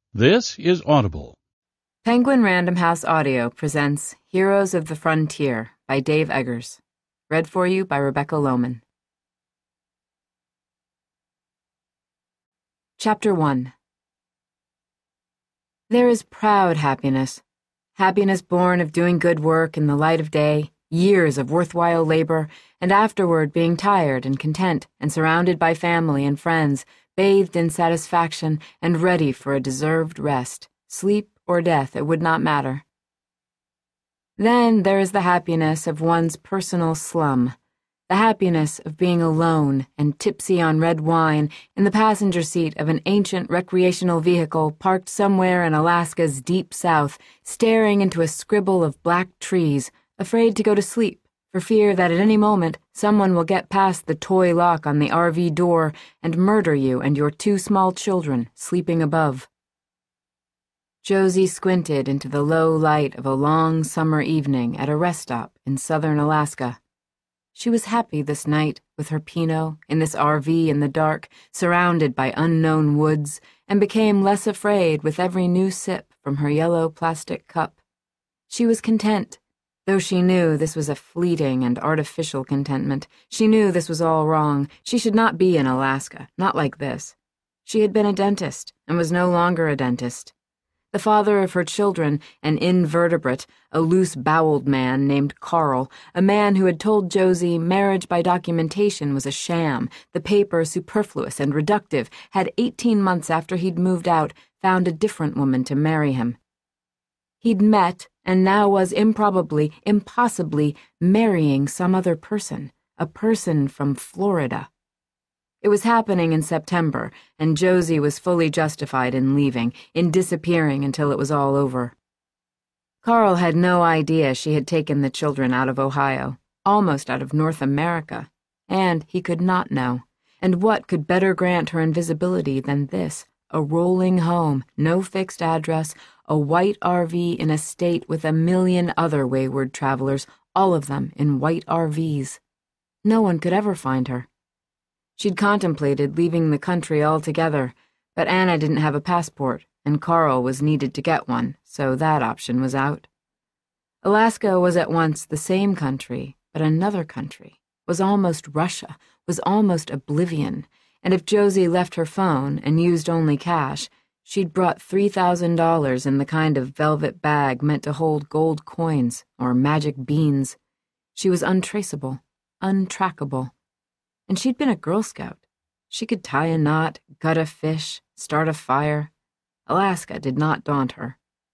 This is Audible. Penguin Random House Audio presents Heroes of the Frontier by Dave Eggers. Read for you by Rebecca Lohman. Chapter 1. There is proud happiness. Happiness born of doing good work in the light of day, years of worthwhile labor, and afterward being tired and content and surrounded by family and friends, bathed in satisfaction and ready for a deserved rest, sleep or death, it would not matter. Then there is the happiness of one's personal slum, the happiness of being alone and tipsy on red wine in the passenger seat of an ancient recreational vehicle parked somewhere in Alaska's deep south, staring into a scribble of black trees, afraid to go to sleep, for fear that at any moment someone will get past the toy lock on the RV door and murder you and your two small children sleeping above. Josie squinted into the low light of a long summer evening at a rest stop in southern Alaska. She was happy this night with her Pinot in this RV in the dark, surrounded by unknown woods, and became less afraid with every new sip from her yellow plastic cup. She was content, though she knew this was a fleeting and artificial contentment. She knew this was all wrong. She should not be in Alaska, not like this. She had been a dentist and was no longer a dentist. The father of her children, an invertebrate, a loose-boweled man named Carl, a man who had told Josie marriage by documentation was a sham, the paper superfluous and reductive, had 18 months after he'd moved out found a different woman to marry him. He'd met and now was improbably, impossibly marrying some other person, a person from Florida. It was happening in September, and Josie was fully justified in leaving, in disappearing until it was all over. Carl had no idea she had taken the children out of Ohio, almost out of North America, and he could not know. And what could better grant her invisibility than this? A rolling home, no fixed address, a white RV in a state with a million other wayward travelers, all of them in white RVs. No one could ever find her. She'd contemplated leaving the country altogether, but Anna didn't have a passport, and Carl was needed to get one, so that option was out. Alaska was at once the same country, but another country, was almost Russia, was almost oblivion, and if Josie left her phone and used only cash, she'd brought $3,000 in the kind of velvet bag meant to hold gold coins or magic beans. She was untraceable, untrackable. And she'd been a Girl Scout. She could tie a knot, gut a fish, start a fire. Alaska did not daunt her.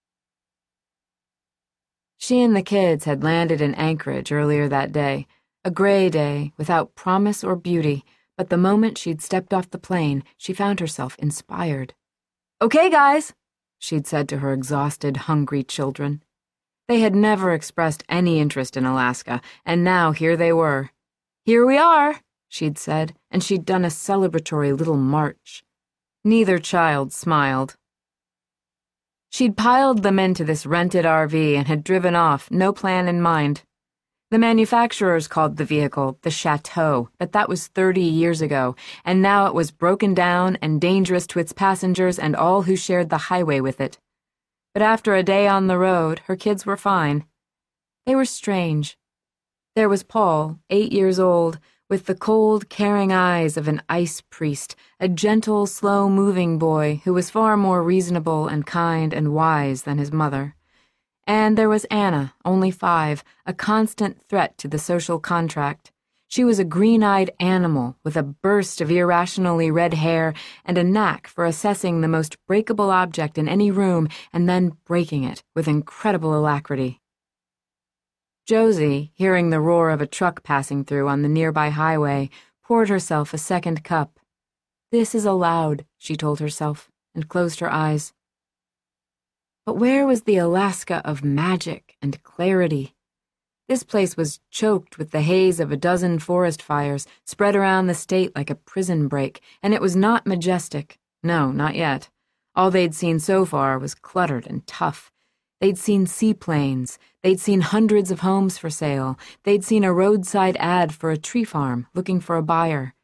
She and the kids had landed in Anchorage earlier that day, a gray day without promise or beauty, but the moment she'd stepped off the plane, she found herself inspired. "Okay, guys," she'd said to her exhausted, hungry children. They had never expressed any interest in Alaska, and now here they were. "Here we are," she'd said, and she'd done a celebratory little march. Neither child smiled. She'd piled them into this rented RV and had driven off, no plan in mind. The manufacturers called the vehicle the Chateau, but that was 30 years ago, and now it was broken down and dangerous to its passengers and all who shared the highway with it. But after a day on the road, her kids were fine. They were strange. There was Paul, 8 years old, with the cold, caring eyes of an ice priest, a gentle, slow-moving boy who was far more reasonable and kind and wise than his mother. And there was Anna, only 5, a constant threat to the social contract. She was a green-eyed animal with a burst of irrationally red hair and a knack for assessing the most breakable object in any room and then breaking it with incredible alacrity. Josie, hearing the roar of a truck passing through on the nearby highway, poured herself a second cup. "This is allowed," she told herself, and closed her eyes. But where was the Alaska of magic and clarity? This place was choked with the haze of a dozen forest fires spread around the state like a prison break, and it was not majestic. No, not yet. All they'd seen so far was cluttered and tough. They'd seen seaplanes. They'd seen hundreds of homes for sale. They'd seen a roadside ad for a tree farm looking for a buyer.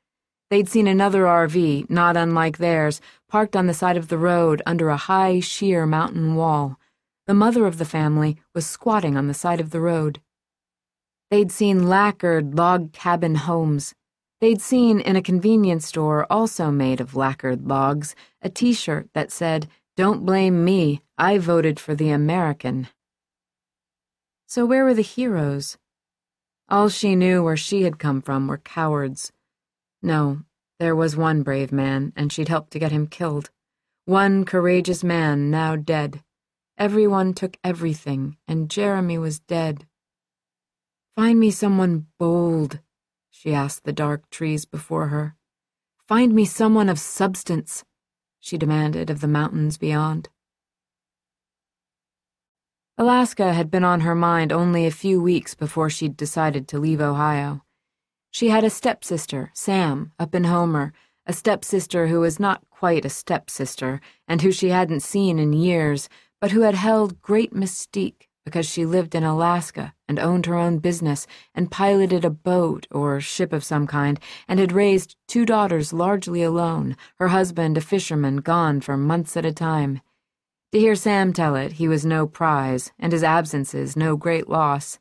They'd seen another RV, not unlike theirs, parked on the side of the road under a high, sheer mountain wall. The mother of the family was squatting on the side of the road. They'd seen lacquered log cabin homes. They'd seen in a convenience store, also made of lacquered logs, a T-shirt that said, "Don't blame me, I voted for the American." So where were the heroes? All she knew where she had come from were cowards. No, there was one brave man, and she'd helped to get him killed. One courageous man now dead. Everyone took everything, and Jeremy was dead. "Find me someone bold," she asked the dark trees before her. "Find me someone of substance," she demanded of the mountains beyond. Alaska had been on her mind only a few weeks before she'd decided to leave Ohio. She had a stepsister, Sam, up in Homer, a stepsister who was not quite a stepsister and who she hadn't seen in years, but who had held great mystique because she lived in Alaska and owned her own business and piloted a boat or ship of some kind and had raised 2 daughters largely alone, her husband a fisherman gone for months at a time. To hear Sam tell it, he was no prize, and his absences no great loss.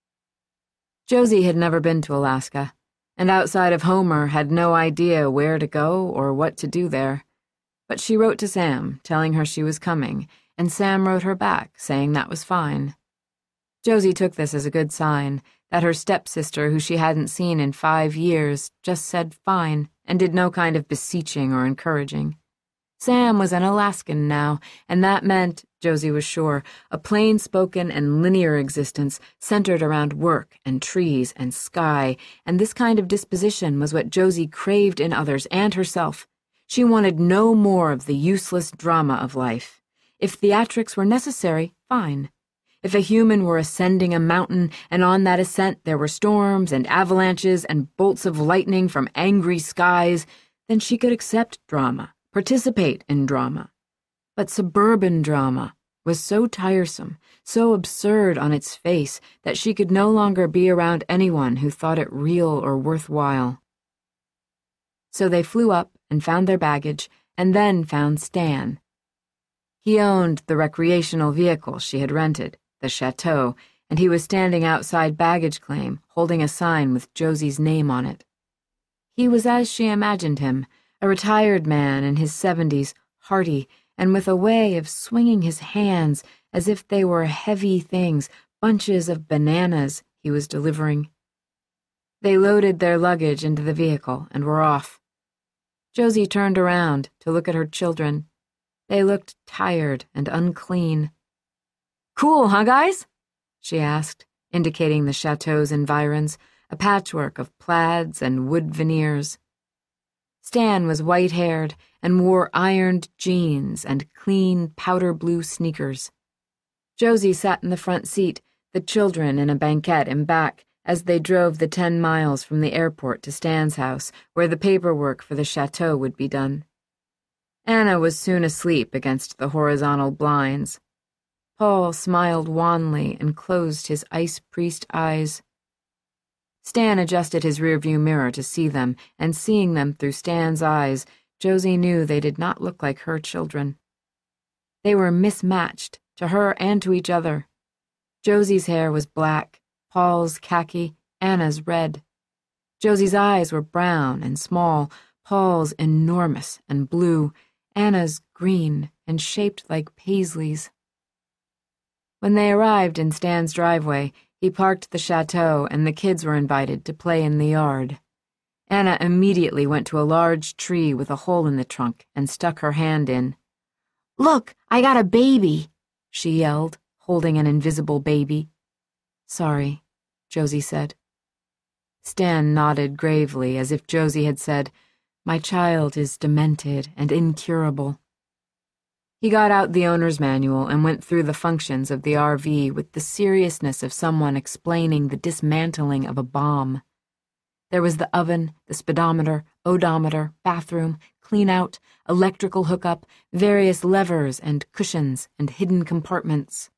Josie had never been to Alaska, and outside of Homer had no idea where to go or what to do there. But she wrote to Sam, telling her she was coming, and Sam wrote her back, saying that was fine. Josie took this as a good sign, that her stepsister, who she hadn't seen in 5 years, just said fine, and did no kind of beseeching or encouraging. Sam was an Alaskan now, and that meant, Josie was sure, a plain-spoken and linear existence centered around work and trees and sky, and this kind of disposition was what Josie craved in others and herself. She wanted no more of the useless drama of life. If theatrics were necessary, fine. If a human were ascending a mountain, and on that ascent there were storms and avalanches and bolts of lightning from angry skies, then she could accept drama, participate in drama. But suburban drama was so tiresome, so absurd on its face, that she could no longer be around anyone who thought it real or worthwhile. So they flew up and found their baggage, and then found Stan. He owned the recreational vehicle she had rented, the Chateau, and he was standing outside baggage claim, holding a sign with Josie's name on it. He was as she imagined him, a retired man in his 70s, hearty, and with a way of swinging his hands as if they were heavy things, bunches of bananas he was delivering. They loaded their luggage into the vehicle and were off. Josie turned around to look at her children. They looked tired and unclean. "Cool, huh, guys?" she asked, indicating the chateau's environs, a patchwork of plaids and wood veneers. Stan was white-haired and wore ironed jeans and clean powder-blue sneakers. Josie sat in the front seat, the children in a banquette in back, as they drove the 10 miles from the airport to Stan's house, where the paperwork for the chateau would be done. Anna was soon asleep against the horizontal blinds. Paul smiled wanly and closed his ice-priest eyes. Stan adjusted his rearview mirror to see them, and seeing them through Stan's eyes, Josie knew they did not look like her children. They were mismatched, to her and to each other. Josie's hair was black, Paul's khaki, Anna's red. Josie's eyes were brown and small, Paul's enormous and blue, Anna's green and shaped like paisleys. When they arrived in Stan's driveway, he parked the chateau and the kids were invited to play in the yard. Anna immediately went to a large tree with a hole in the trunk and stuck her hand in. "Look, I got a baby," she yelled, holding an invisible baby. "Sorry," Josie said. Stan nodded gravely as if Josie had said, "My child is demented and incurable." He got out the owner's manual and went through the functions of the RV with the seriousness of someone explaining the dismantling of a bomb. There was the oven, the speedometer, odometer, bathroom, clean-out, electrical hookup, various levers and cushions and hidden compartments.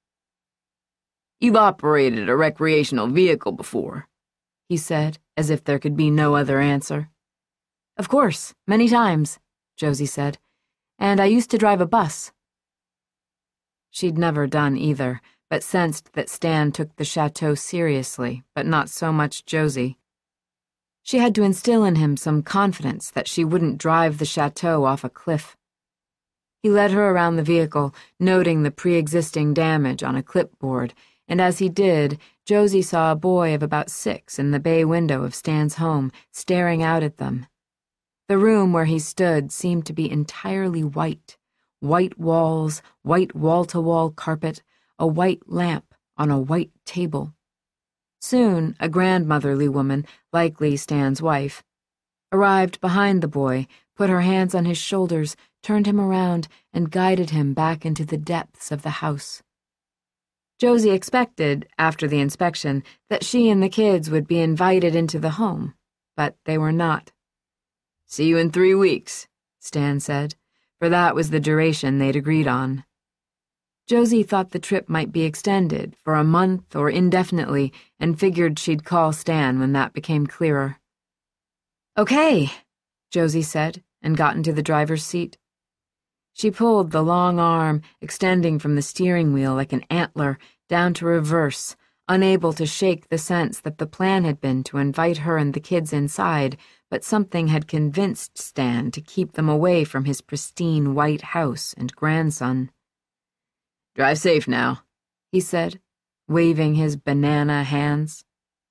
"You've operated a recreational vehicle before," he said, as if there could be no other answer. Of course, many times, Josie said. And I used to drive a bus. She'd never done either, but sensed that Stan took the chateau seriously, but not so much Josie. She had to instill in him some confidence that she wouldn't drive the chateau off a cliff. He led her around the vehicle, noting the pre-existing damage on a clipboard, and as he did, Josie saw a boy of about 6 in the bay window of Stan's home, staring out at them. The room where he stood seemed to be entirely white. White walls, white wall-to-wall carpet, a white lamp on a white table. Soon, a grandmotherly woman, likely Stan's wife, arrived behind the boy, put her hands on his shoulders, turned him around, and guided him back into the depths of the house. Josie expected, after the inspection, that she and the kids would be invited into the home, but they were not. "See you in 3 weeks," Stan said, for that was the duration they'd agreed on. Josie thought the trip might be extended for a month or indefinitely and figured she'd call Stan when that became clearer. "Okay," Josie said and got into the driver's seat. She pulled the long arm, extending from the steering wheel like an antler, down to reverse, unable to shake the sense that the plan had been to invite her and the kids inside, but something had convinced Stan to keep them away from his pristine white house and grandson. "Drive safe now," he said, waving his banana hands.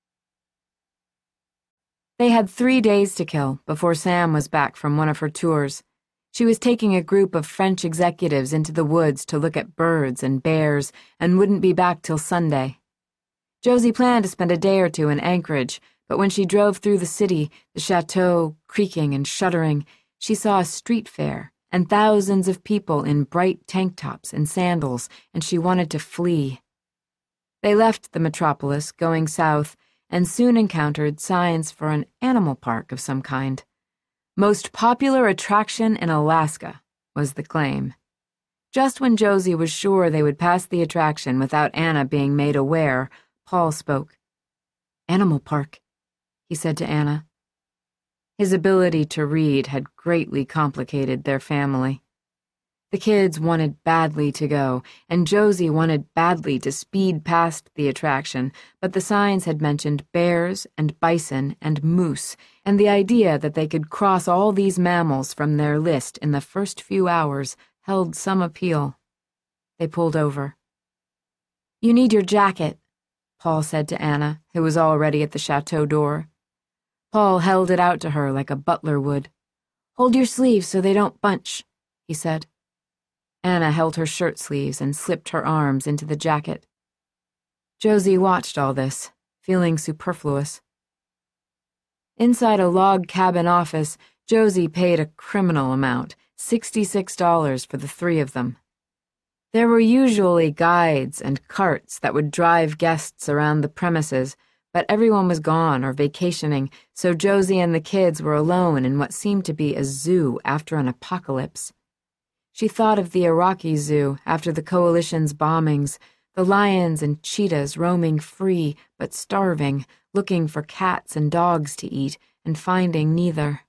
They had 3 days to kill before Sam was back from one of her tours. She was taking a group of French executives into the woods to look at birds and bears and wouldn't be back till Sunday. Josie planned to spend a day or 2 in Anchorage, but when she drove through the city, the chateau creaking and shuddering, she saw a street fair and thousands of people in bright tank tops and sandals, and she wanted to flee. They left the metropolis, going south, and soon encountered signs for an animal park of some kind. Most popular attraction in Alaska, was the claim. Just when Josie was sure they would pass the attraction without Anna being made aware, Paul spoke. "Animal park," he said to Anna. His ability to read had greatly complicated their family. The kids wanted badly to go, and Josie wanted badly to speed past the attraction, but the signs had mentioned bears and bison and moose, and the idea that they could cross all these mammals from their list in the first few hours held some appeal. They pulled over. "You need your jacket," Paul said to Anna, who was already at the chateau door. Paul held it out to her like a butler would. "Hold your sleeves so they don't bunch," he said. Anna held her shirt sleeves and slipped her arms into the jacket. Josie watched all this, feeling superfluous. Inside a log cabin office, Josie paid a criminal amount, $66 for the 3 of them. There were usually guides and carts that would drive guests around the premises, but everyone was gone or vacationing, so Josie and the kids were alone in what seemed to be a zoo after an apocalypse. She thought of the Iraqi zoo after the coalition's bombings, the lions and cheetahs roaming free but starving, looking for cats and dogs to eat and finding neither.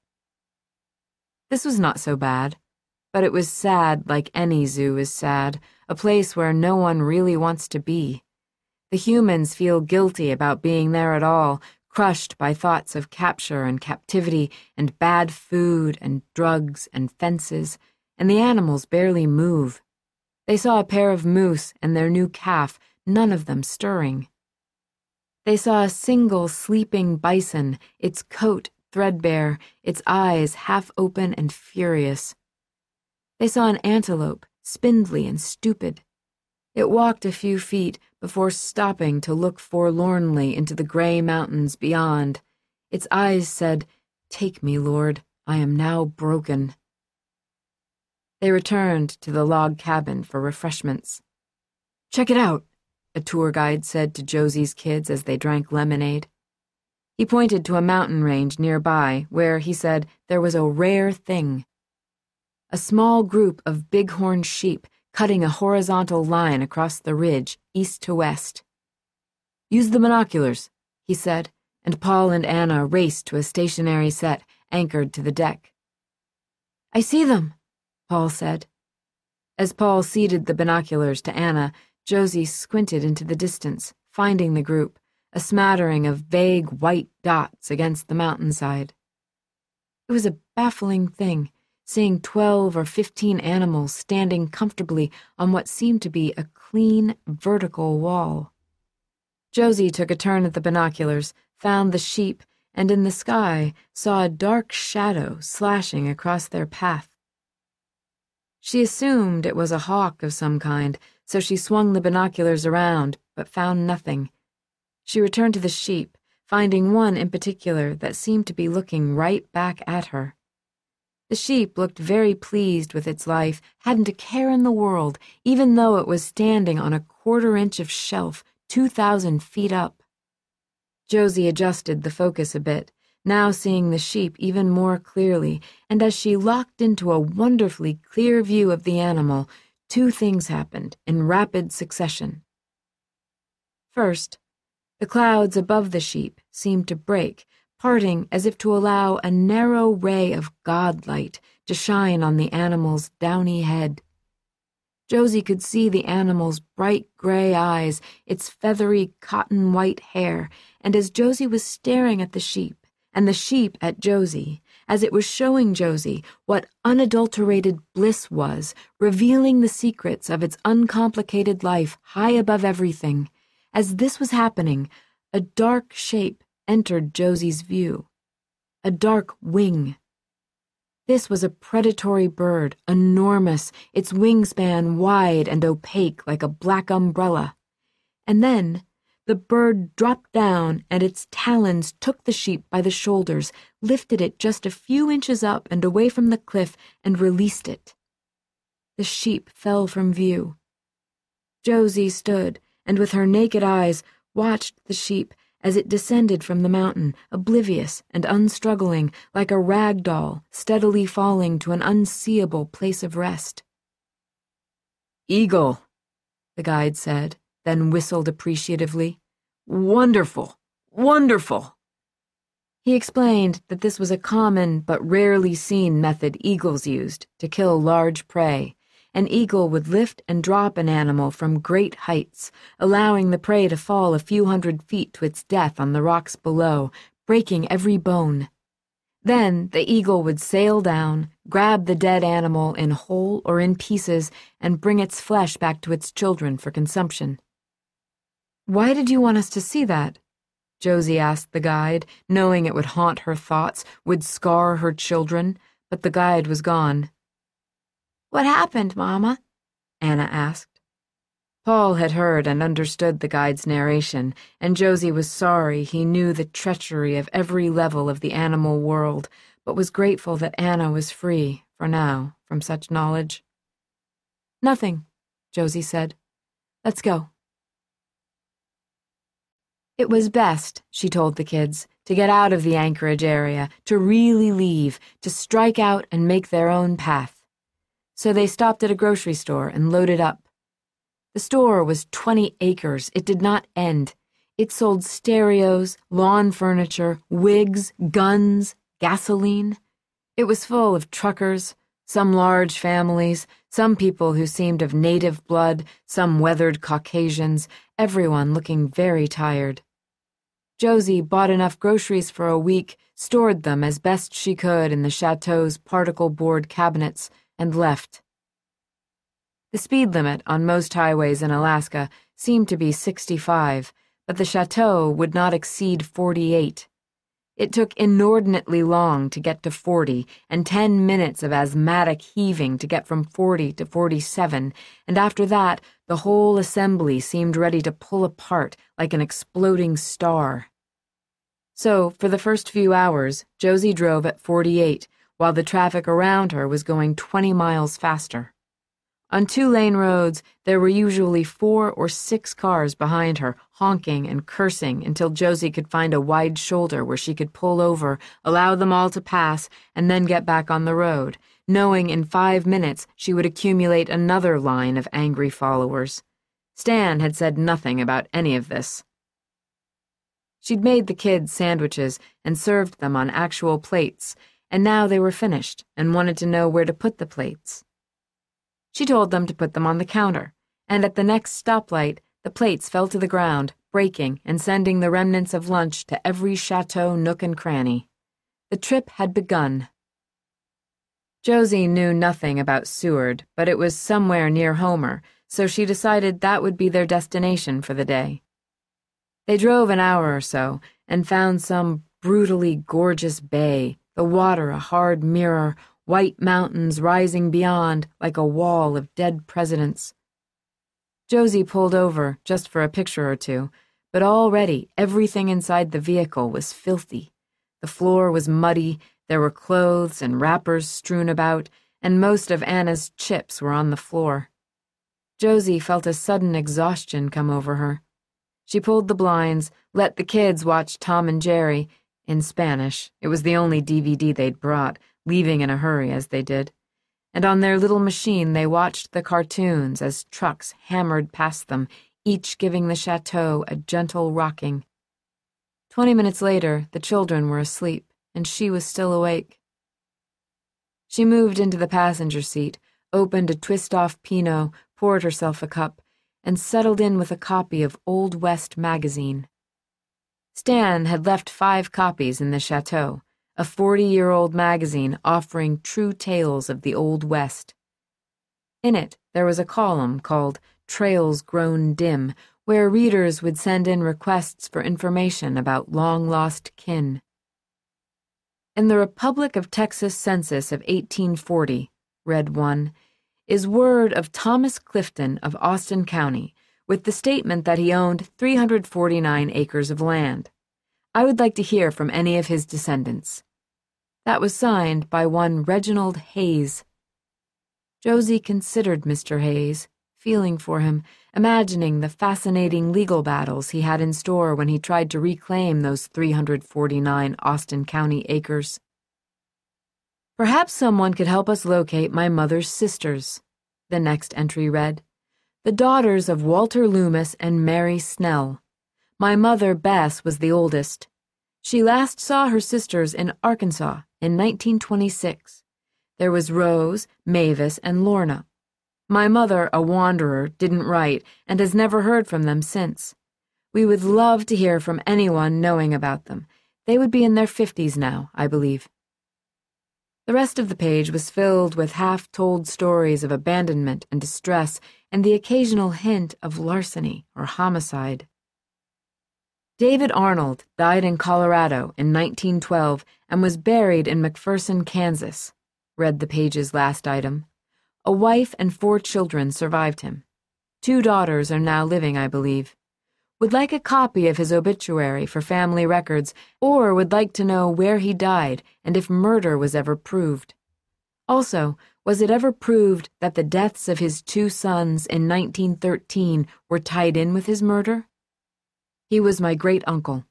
This was not so bad, but it was sad like any zoo is sad, a place where no one really wants to be. The humans feel guilty about being there at all, crushed by thoughts of capture and captivity and bad food and drugs and fences, and the animals barely move. They saw a pair of moose and their new calf, none of them stirring. They saw a single sleeping bison, its coat threadbare, its eyes half open and furious. They saw an antelope, spindly and stupid. It walked a few feet before stopping to look forlornly into the gray mountains beyond. Its eyes said, "Take me, Lord, I am now broken." They returned to the log cabin for refreshments. "Check it out," a tour guide said to Josie's kids as they drank lemonade. He pointed to a mountain range nearby where, he said, there was a rare thing. A small group of bighorn sheep cutting a horizontal line across the ridge, east to west. "Use the binoculars," he said, and Paul and Anna raced to a stationary set anchored to the deck. "I see them," Paul said. As Paul ceded the binoculars to Anna, Josie squinted into the distance, finding the group, a smattering of vague white dots against the mountainside. It was a baffling thing, seeing 12 or 15 animals standing comfortably on what seemed to be a clean, vertical wall. Josie took a turn at the binoculars, found the sheep, and in the sky saw a dark shadow slashing across their path. She assumed it was a hawk of some kind, so she swung the binoculars around, but found nothing. She returned to the sheep, finding one in particular that seemed to be looking right back at her. The sheep looked very pleased with its life, hadn't a care in the world, even though it was standing on a quarter-inch of shelf 2,000 feet up. Josie adjusted the focus a bit, now seeing the sheep even more clearly, and as she locked into a wonderfully clear view of the animal, two things happened in rapid succession. First, the clouds above the sheep seemed to break, parting as if to allow a narrow ray of godlight to shine on the animal's downy head. Josie could see the animal's bright gray eyes, its feathery cotton-white hair, and as Josie was staring at the sheep, and the sheep at Josie, as it was showing Josie what unadulterated bliss was, revealing the secrets of its uncomplicated life high above everything, as this was happening, a dark shape entered Josie's view. A dark wing. This was a predatory bird, enormous, its wingspan wide and opaque like a black umbrella. And then the bird dropped down and its talons took the sheep by the shoulders, lifted it just a few inches up and away from the cliff, and released it. The sheep fell from view. Josie stood and with her naked eyes watched the sheep as it descended from the mountain, oblivious and unstruggling, like a rag doll steadily falling to an unseeable place of rest. "Eagle," the guide said, then whistled appreciatively. "Wonderful! Wonderful!" He explained that this was a common but rarely seen method eagles used to kill large prey. An eagle would lift and drop an animal from great heights, allowing the prey to fall a few hundred feet to its death on the rocks below, breaking every bone. Then the eagle would sail down, grab the dead animal in whole or in pieces, and bring its flesh back to its children for consumption. "Why did you want us to see that?" Josie asked the guide, knowing it would haunt her thoughts, would scar her children, but the guide was gone. "What happened, Mama?" Anna asked. Paul had heard and understood the guide's narration, and Josie was sorry he knew the treachery of every level of the animal world, but was grateful that Anna was free, for now, from such knowledge. "Nothing," Josie said. "Let's go." It was best, she told the kids, to get out of the Anchorage area, to really leave, to strike out and make their own path. So they stopped at a grocery store and loaded up. The store was 20 acres. It did not end. It sold stereos, lawn furniture, wigs, guns, gasoline. It was full of truckers, some large families, some people who seemed of native blood, some weathered Caucasians, everyone looking very tired. Josie bought enough groceries for a week, stored them as best she could in the chateau's particle board cabinets, and left. The speed limit on most highways in Alaska seemed to be 65, but the chateau would not exceed 48. It took inordinately long to get to 40, and 10 minutes of asthmatic heaving to get from 40 to 47, and after that, the whole assembly seemed ready to pull apart like an exploding star. So, for the first few hours, Josie drove at 48, while the traffic around her was going 20 miles faster. On 2-lane roads, there were usually 4 or 6 cars behind her, honking and cursing until Josie could find a wide shoulder where she could pull over, allow them all to pass, and then get back on the road, knowing in 5 minutes she would accumulate another line of angry followers. Stan had said nothing about any of this. She'd made the kids sandwiches and served them on actual plates, and now they were finished and wanted to know where to put the plates. She told them to put them on the counter, and at the next stoplight, the plates fell to the ground, breaking and sending the remnants of lunch to every chateau nook and cranny. The trip had begun. Josie knew nothing about Seward, but it was somewhere near Homer, so she decided that would be their destination for the day. They drove an hour or so and found some brutally gorgeous bay, the water a hard mirror, white mountains rising beyond like a wall of dead presidents. Josie pulled over just for a picture or two, but already everything inside the vehicle was filthy. The floor was muddy, there were clothes and wrappers strewn about, and most of Anna's chips were on the floor. Josie felt a sudden exhaustion come over her. She pulled the blinds, let the kids watch Tom and Jerry, in Spanish. It was the only DVD they'd brought, leaving in a hurry as they did. And on their little machine they watched the cartoons as trucks hammered past them, each giving the chateau a gentle rocking. 20 minutes later, the children were asleep, and she was still awake. She moved into the passenger seat, opened a twist-off Pinot, poured herself a cup, and settled in with a copy of Old West magazine. Stan had left 5 copies in the chateau, a 40-year-old magazine offering true tales of the Old West. In it, there was a column called Trails Grown Dim, where readers would send in requests for information about long-lost kin. In the Republic of Texas census of 1840, read one, is word of Thomas Clifton of Austin County, with the statement that he owned 349 acres of land. I would like to hear from any of his descendants. That was signed by one Reginald Hayes. Josie considered Mr. Hayes, feeling for him, imagining the fascinating legal battles he had in store when he tried to reclaim those 349 Austin County acres. Perhaps someone could help us locate my mother's sisters, the next entry read. The daughters of Walter Loomis and Mary Snell. My mother, Bess, was the oldest. She last saw her sisters in Arkansas in 1926. There was Rose, Mavis, and Lorna. My mother, a wanderer, didn't write and has never heard from them since. We would love to hear from anyone knowing about them. They would be in their 50s now, I believe. The rest of the page was filled with half-told stories of abandonment and distress and the occasional hint of larceny or homicide. David Arnold died in Colorado in 1912 and was buried in McPherson, Kansas, read the page's last item. A wife and 4 children survived him. 2 daughters are now living, I believe. Would like a copy of his obituary for family records, or would like to know where he died and if murder was ever proved. Also, was it ever proved that the deaths of his 2 sons in 1913 were tied in with his murder? He was my great-uncle.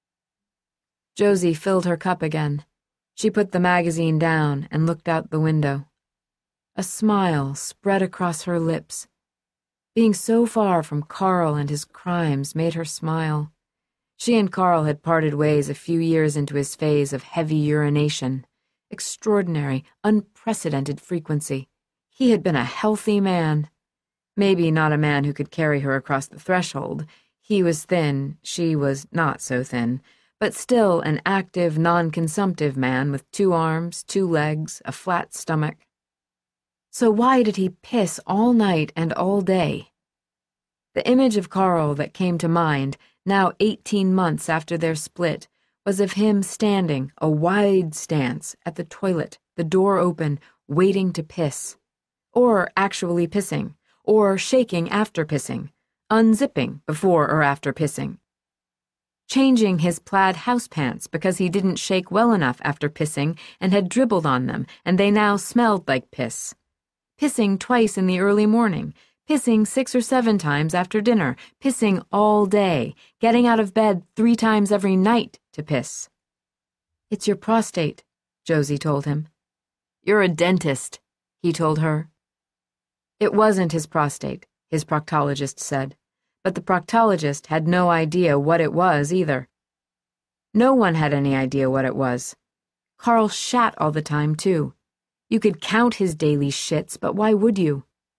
Josie filled her cup again. She put the magazine down and looked out the window. A smile spread across her lips. Being so far from Carl and his crimes made her smile. She and Carl had parted ways a few years into his phase of heavy urination. Extraordinary, unprecedented frequency. He had been a healthy man. Maybe not a man who could carry her across the threshold. He was thin, she was not so thin, but still an active, non-consumptive man with 2 arms, 2 legs, a flat stomach. So why did he piss all night and all day? The image of Carl that came to mind, now 18 months after their split, was of him standing, a wide stance, at the toilet, the door open, waiting to piss. Or actually pissing, or shaking after pissing, unzipping before or after pissing. Changing his plaid housepants because he didn't shake well enough after pissing and had dribbled on them, and they now smelled like piss. Pissing twice in the early morning, pissing 6 or 7 times after dinner, pissing all day, getting out of bed 3 times every night to piss. It's your prostate, Josie told him. You're a dentist, he told her. It wasn't his prostate, his proctologist said, but the proctologist had no idea what it was either. No one had any idea what it was. Carl shat all the time, too. You could count his daily shits, but why would you?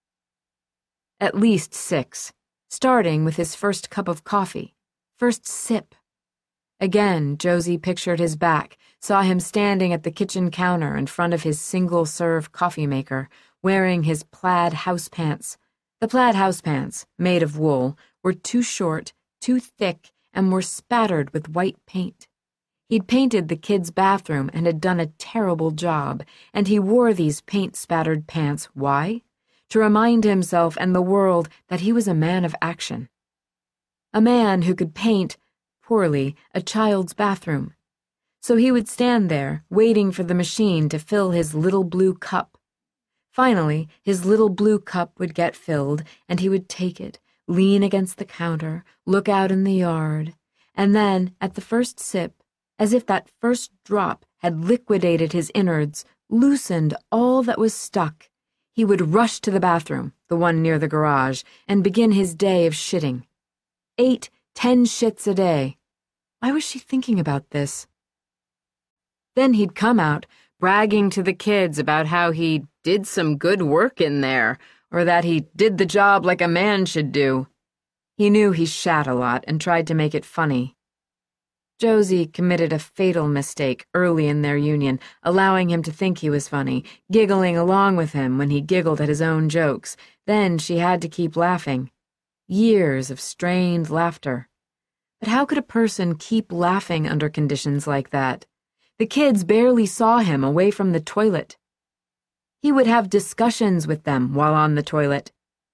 At least 6, starting with his first cup of coffee, first sip. Again, Josie pictured his back, saw him standing at the kitchen counter in front of his single-serve coffee maker, wearing his plaid housepants. The plaid housepants, made of wool, were too short, too thick, and were spattered with white paint. He'd painted the kids' bathroom and had done a terrible job, and he wore these paint-spattered pants. Why? To remind himself and the world that he was a man of action. A man who could paint, poorly, a child's bathroom. So he would stand there, waiting for the machine to fill his little blue cup. Finally, his little blue cup would get filled, and he would take it, lean against the counter, look out in the yard, and then, at the first sip, as if that first drop had liquidated his innards, loosened all that was stuck, he would rush to the bathroom, the one near the garage, and begin his day of shitting. 8, 10 shits a day. Why was she thinking about this? Then he'd come out, bragging to the kids about how he did some good work in there, or that he did the job like a man should do. He knew he shat a lot and tried to make it funny. Josie committed a fatal mistake early in their union, allowing him to think he was funny, giggling along with him when he giggled at his own jokes. Then she had to keep laughing. Years of strained laughter. But how could a person keep laughing under conditions like that? The kids barely saw him away from the toilet. He would have discussions with them while on the toilet.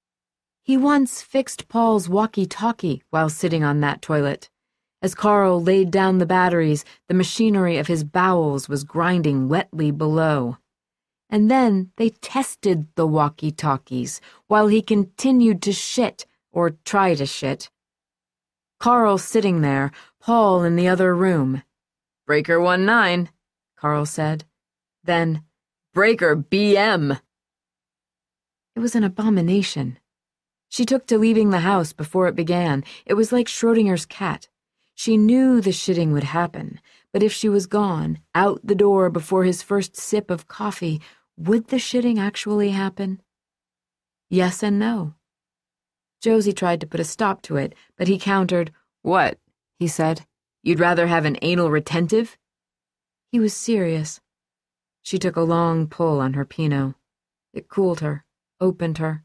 He once fixed Paul's walkie-talkie while sitting on that toilet. As Carl laid down the batteries, the machinery of his bowels was grinding wetly below. And then they tested the walkie-talkies while he continued to shit, or try to shit. Carl sitting there, Paul in the other room. "Breaker 19, Carl said. Then, "Breaker BM." It was an abomination. She took to leaving the house before it began. It was like Schrodinger's cat. She knew the shitting would happen, but if she was gone, out the door before his first sip of coffee, would the shitting actually happen? Yes and no. Josie tried to put a stop to it, but he countered. "What?" he said. "You'd rather have an anal retentive?" He was serious. She took a long pull on her Pinot. It cooled her, opened her.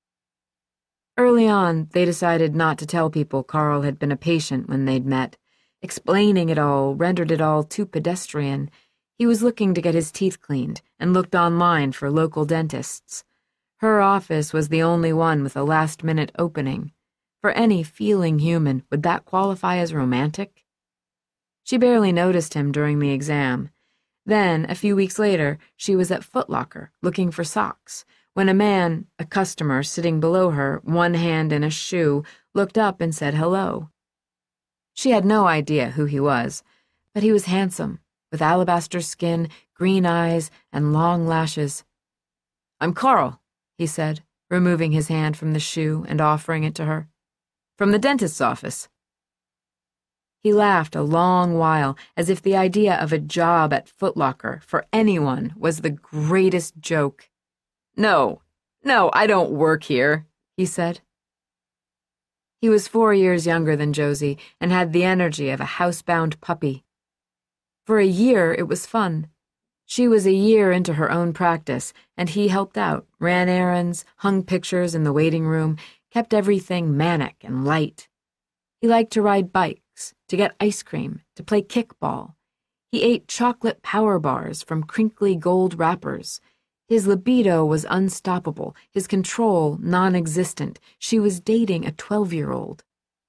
Early on, they decided not to tell people Carl had been a patient when they'd met. Explaining it all rendered it all too pedestrian. He was looking to get his teeth cleaned and looked online for local dentists. Her office was the only one with a last-minute opening. For any feeling human, would that qualify as romantic? She barely noticed him during the exam. Then, a few weeks later, she was at Foot Locker looking for socks, when a man, a customer sitting below her, one hand in a shoe, looked up and said hello. She had no idea who he was, but he was handsome, with alabaster skin, green eyes, and long lashes. "I'm Carl," he said, removing his hand from the shoe and offering it to her. "From the dentist's office." He laughed a long while, as if the idea of a job at Foot Locker for anyone was the greatest joke. No, I don't work here," he said. He was 4 years younger than Josie and had the energy of a housebound puppy. For a year, it was fun. She was a year into her own practice, and he helped out, ran errands, hung pictures in the waiting room, kept everything manic and light. He liked to ride bikes, to get ice cream, to play kickball. He ate chocolate power bars from crinkly gold wrappers. His libido was unstoppable, his control non-existent. She was dating a 12-year-old.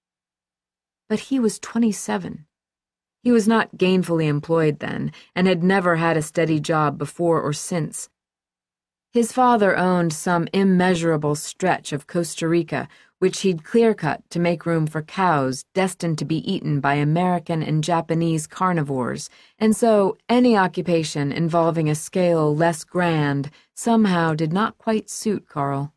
But he was 27. He was not gainfully employed then, and had never had a steady job before or since. His father owned some immeasurable stretch of Costa Rica, which he'd clear-cut to make room for cows destined to be eaten by American and Japanese carnivores, and so any occupation involving a scale less grand somehow did not quite suit Carl.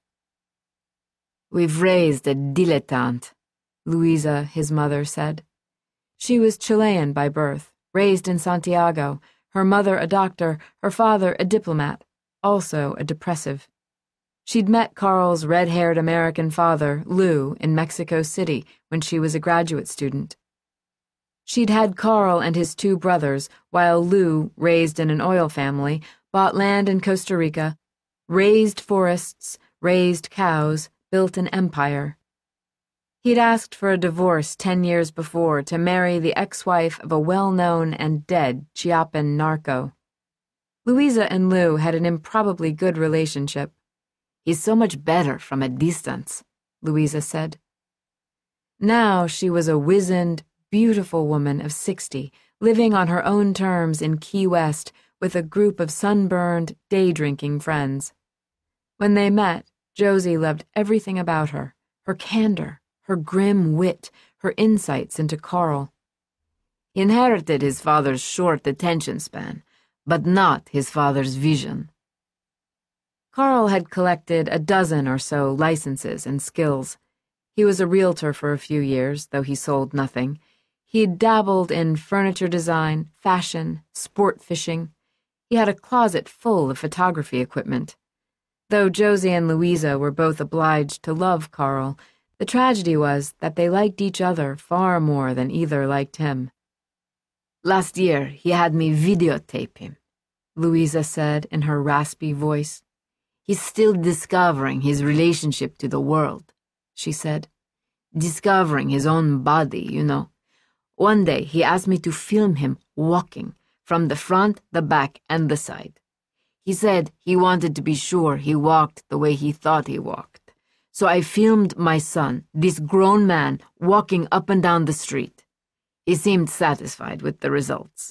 "We've raised a dilettante," Luisa, his mother, said. She was Chilean by birth, raised in Santiago, her mother a doctor, her father a diplomat, also a depressive. She'd met Carl's red-haired American father, Lou, in Mexico City when she was a graduate student. She'd had Carl and his two brothers, while Lou, raised in an oil family, bought land in Costa Rica, raised forests, raised cows, built an empire. He'd asked for a divorce 10 years before to marry the ex-wife of a well-known and dead Chiapan narco. Louisa and Lou had an improbably good relationship. "He's so much better from a distance," Louisa said. Now she was a wizened, beautiful woman of 60, living on her own terms in Key West with a group of sunburned, day-drinking friends. When they met, Josie loved everything about her, her candor, her grim wit, her insights into Carl. He inherited his father's short attention span, but not his father's vision. Carl had collected a dozen or so licenses and skills. He was a realtor for a few years, though he sold nothing. He'd dabbled in furniture design, fashion, sport fishing. He had a closet full of photography equipment. Though Josie and Louisa were both obliged to love Carl, the tragedy was that they liked each other far more than either liked him. "Last year, he had me videotape him," Louisa said in her raspy voice. "He's still discovering his relationship to the world," she said. "Discovering his own body, you know. One day he asked me to film him walking, from the front, the back, and the side. He said he wanted to be sure he walked the way he thought he walked. So I filmed my son, this grown man, walking up and down the street. He seemed satisfied with the results."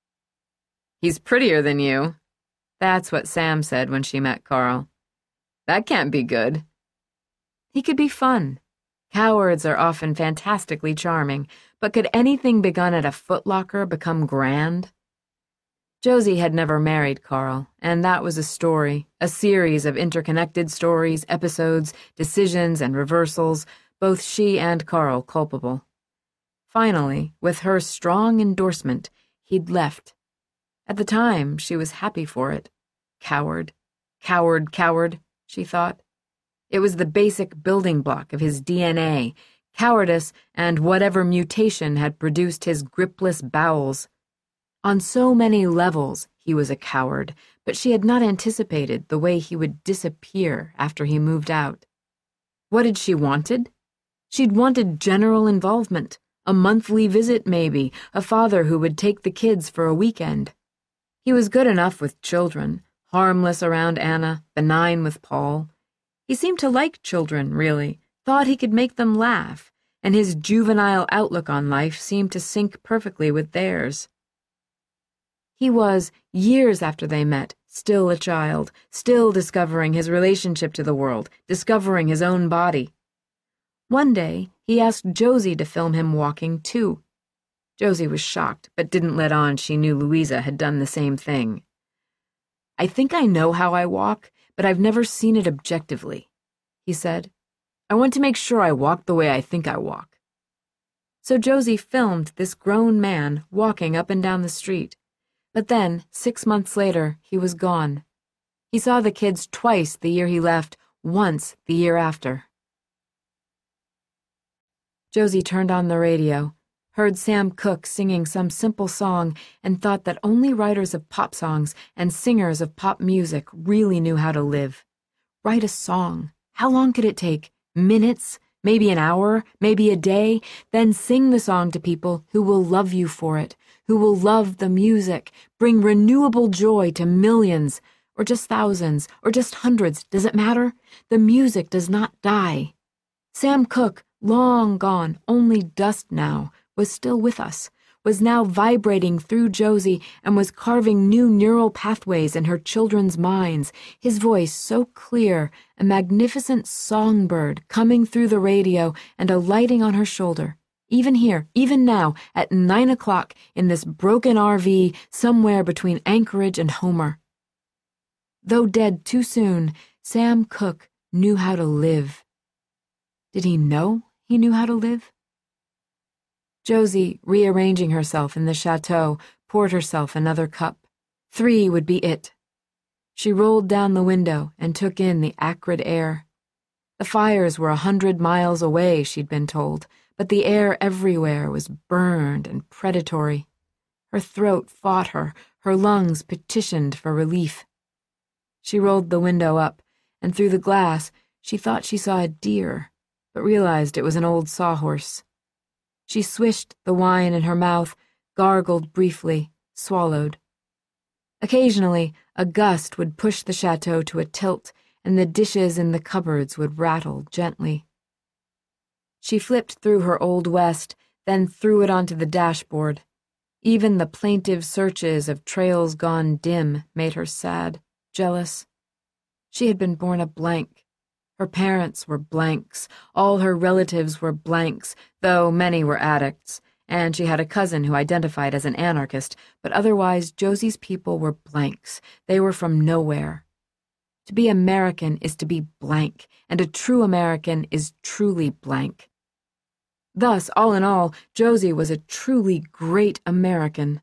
"He's prettier than you." That's what Sam said when she met Carl. "That can't be good." He could be fun. Cowards are often fantastically charming, but could anything begun at a footlocker become grand? Josie had never married Carl, and that was a story, a series of interconnected stories, episodes, decisions, and reversals, both she and Carl culpable. Finally, with her strong endorsement, he'd left. At the time, she was happy for it. Coward, coward, coward, she thought. It was the basic building block of his DNA, cowardice and whatever mutation had produced his gripless bowels. On so many levels, he was a coward, but she had not anticipated the way he would disappear after he moved out. What had she wanted? She'd wanted general involvement, a monthly visit maybe, a father who would take the kids for a weekend. He was good enough with children, harmless around Anna, benign with Paul. He seemed to like children, really, thought he could make them laugh, and his juvenile outlook on life seemed to sync perfectly with theirs. He was, years after they met, still a child, still discovering his relationship to the world, discovering his own body. One day, he asked Josie to film him walking, too. Josie was shocked, but didn't let on she knew Louisa had done the same thing. "I think I know how I walk, but I've never seen it objectively," he said. "I want to make sure I walk the way I think I walk." So Josie filmed this grown man walking up and down the street. But then, 6 months later, he was gone. He saw the kids twice the year he left, once the year after. Josie turned on the radio, heard Sam Cooke singing some simple song, and thought that only writers of pop songs and singers of pop music really knew how to live. Write a song. How long could it take? Minutes? Maybe an hour? Maybe a day? Then sing the song to people who will love you for it, who will love the music, bring renewable joy to millions, or just thousands, or just hundreds. Does it matter? The music does not die. Sam Cooke, long gone, only dust now, was still with us, was now vibrating through Josie and was carving new neural pathways in her children's minds, his voice so clear, a magnificent songbird coming through the radio and alighting on her shoulder, even here, even now, at 9 o'clock in this broken RV somewhere between Anchorage and Homer. Though dead too soon, Sam Cooke knew how to live. Did he know he knew how to live? Josie, rearranging herself in the chateau, poured herself another cup. 3 would be it. She rolled down the window and took in the acrid air. The fires were 100 miles away, she'd been told, but the air everywhere was burned and predatory. Her throat fought her, her lungs petitioned for relief. She rolled the window up, and through the glass she thought she saw a deer, but realized it was an old sawhorse. She swished the wine in her mouth, gargled briefly, swallowed. Occasionally, a gust would push the chateau to a tilt, and the dishes in the cupboards would rattle gently. She flipped through her Old West, then threw it onto the dashboard. Even the plaintive searches of trails gone dim made her sad, jealous. She had been born a blank. Her parents were blanks, all her relatives were blanks, though many were addicts, and she had a cousin who identified as an anarchist, but otherwise Josie's people were blanks. They were from nowhere. To be American is to be blank, and a true American is truly blank. Thus, all in all, Josie was a truly great American.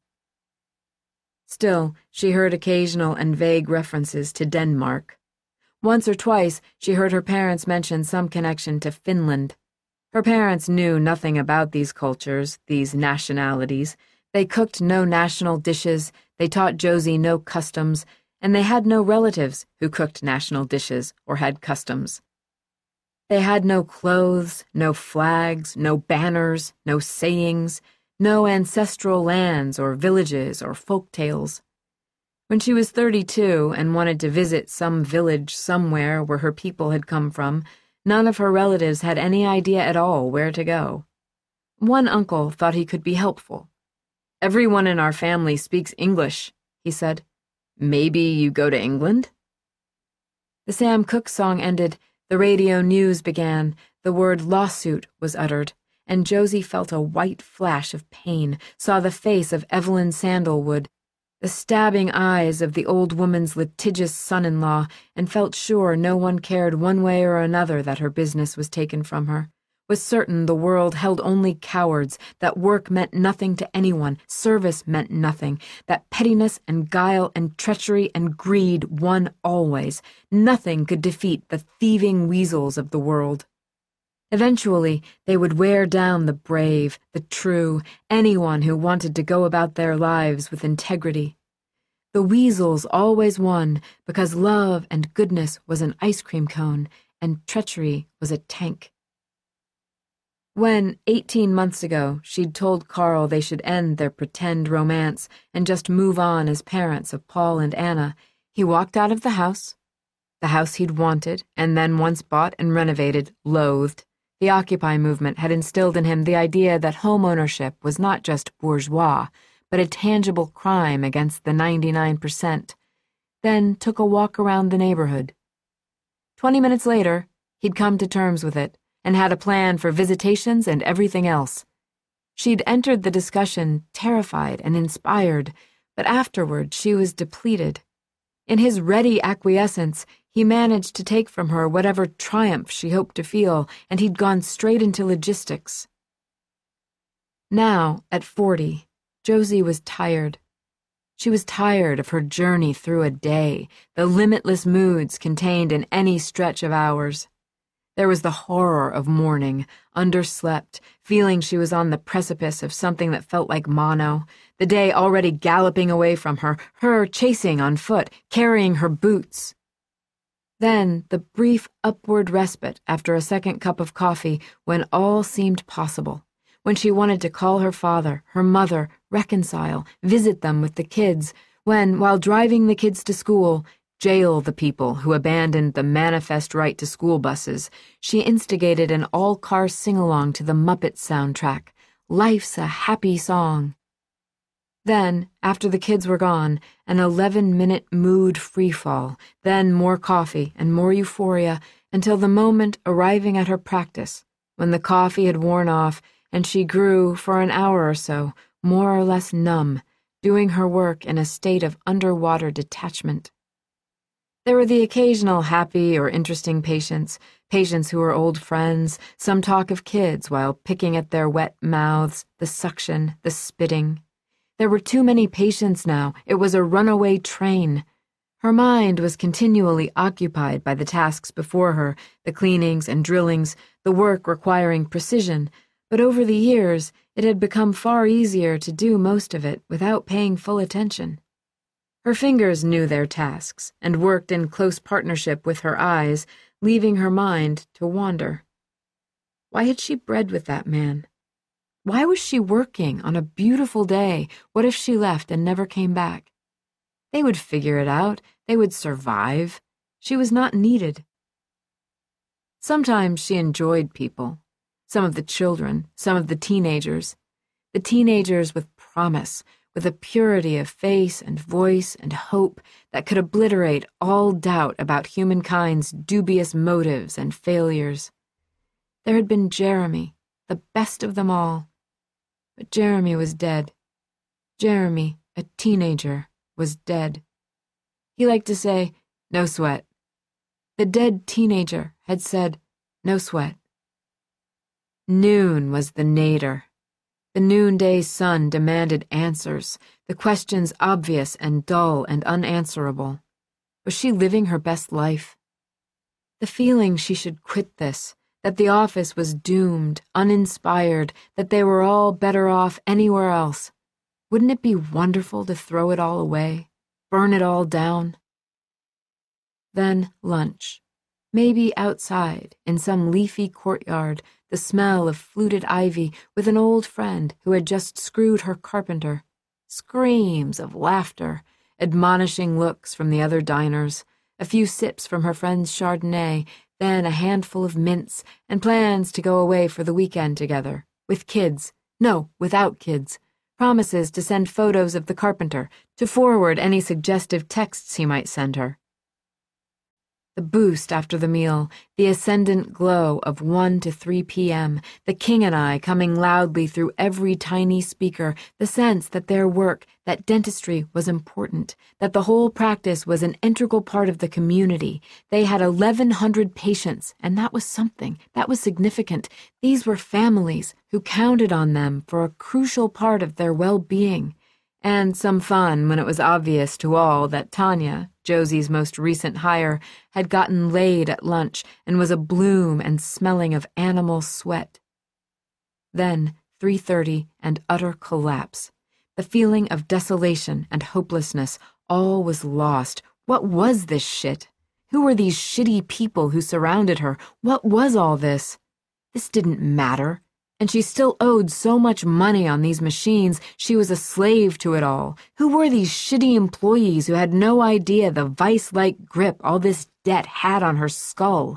Still, she heard occasional and vague references to Denmark. Once or twice, she heard her parents mention some connection to Finland. Her parents knew nothing about these cultures, these nationalities. They cooked no national dishes, they taught Josie no customs, and they had no relatives who cooked national dishes or had customs. They had no clothes, no flags, no banners, no sayings, no ancestral lands or villages or folk tales. When she was 32 and wanted to visit some village somewhere where her people had come from, none of her relatives had any idea at all where to go. One uncle thought he could be helpful. "Everyone in our family speaks English," he said. "Maybe you go to England?" The Sam Cooke song ended, the radio news began, the word lawsuit was uttered, and Josie felt a white flash of pain, saw the face of Evelyn Sandalwood, the stabbing eyes of the old woman's litigious son-in-law, and felt sure no one cared one way or another that her business was taken from her, was certain the world held only cowards, that work meant nothing to anyone, service meant nothing, that pettiness and guile and treachery and greed won always. Nothing could defeat the thieving weasels of the world. Eventually, they would wear down the brave, the true, anyone who wanted to go about their lives with integrity. The weasels always won because love and goodness was an ice cream cone and treachery was a tank. When, 18 months ago, she'd told Carl they should end their pretend romance and just move on as parents of Paul and Anna, he walked out of the house he'd wanted and then once bought and renovated, loathed. The Occupy movement had instilled in him the idea that home ownership was not just bourgeois, but a tangible crime against the 99%, then took a walk around the neighborhood. 20 minutes later, he'd come to terms with it, and had a plan for visitations and everything else. She'd entered the discussion terrified and inspired, but afterward she was depleted. In his ready acquiescence, he managed to take from her whatever triumph she hoped to feel, and he'd gone straight into logistics. Now, at 40, Josie was tired. She was tired of her journey through a day, the limitless moods contained in any stretch of hours. There was the horror of mourning, underslept, feeling she was on the precipice of something that felt like mono, the day already galloping away from her, her chasing on foot, carrying her boots. Then the brief upward respite after a second cup of coffee when all seemed possible, when she wanted to call her father, her mother, reconcile, visit them with the kids, when, while driving the kids to school, jail the people who abandoned the manifest right to school buses, she instigated an all-car sing-along to the Muppets soundtrack, Life's a Happy Song. Then, after the kids were gone, an 11-minute mood freefall, then more coffee and more euphoria, until the moment arriving at her practice, when the coffee had worn off and she grew, for an hour or so, more or less numb, doing her work in a state of underwater detachment. There were the occasional happy or interesting patients who were old friends, some talk of kids while picking at their wet mouths, the suction, the spitting. There were too many patients now. It was a runaway train. Her mind was continually occupied by the tasks before her, the cleanings and drillings, the work requiring precision, but over the years it had become far easier to do most of it without paying full attention. Her fingers knew their tasks and worked in close partnership with her eyes, leaving her mind to wander. Why had she bred with that man? Why was she working on a beautiful day? What if she left and never came back? They would figure it out. They would survive. She was not needed. Sometimes she enjoyed people. Some of the children, some of the teenagers. The teenagers with promise, with a purity of face and voice and hope that could obliterate all doubt about humankind's dubious motives and failures. There had been Jeremy, the best of them all. But Jeremy was dead. Jeremy, a teenager, was dead. He liked to say, "No sweat." The dead teenager had said, "No sweat." Noon was the nadir. The noonday sun demanded answers, the questions obvious and dull and unanswerable. Was she living her best life? The feeling she should quit this, that the office was doomed, uninspired, that they were all better off anywhere else. Wouldn't it be wonderful to throw it all away, burn it all down? Then lunch. Maybe outside, in some leafy courtyard, the smell of fluted ivy with an old friend who had just screwed her carpenter. Screams of laughter, admonishing looks from the other diners, a few sips from her friend's Chardonnay, then a handful of mints, and plans to go away for the weekend together, with kids. No, without kids. Promises to send photos of the carpenter, to forward any suggestive texts he might send her. The boost after the meal, the ascendant glow of 1 to 3 p.m., the King and I coming loudly through every tiny speaker, the sense that their work, that dentistry was important, that the whole practice was an integral part of the community. They had 1,100 patients, and that was something, that was significant. These were families who counted on them for a crucial part of their well-being. And some fun when it was obvious to all that Tanya, Josie's most recent hire, had gotten laid at lunch and was abloom and smelling of animal sweat. Then 3:30 and utter collapse. The feeling of desolation and hopelessness, all was lost. What was this shit? Who were these shitty people who surrounded her? What was all this? This didn't matter. And she still owed so much money on these machines, she was a slave to it all. Who were these shitty employees who had no idea the vice-like grip all this debt had on her skull?